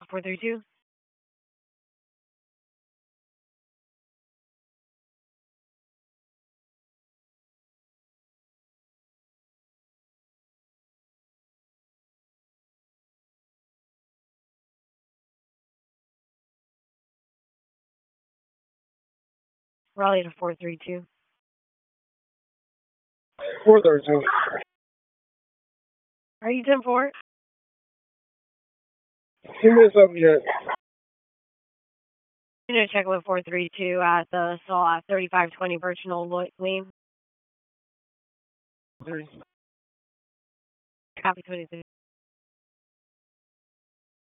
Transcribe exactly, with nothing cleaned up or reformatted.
four three two. Raleigh to four three two. four thirty-two. Are you ten four? Give me a subject. You know, check with four three two at the saw at thirty-five twenty Birchnell Lane. Three. Copy twenty-three.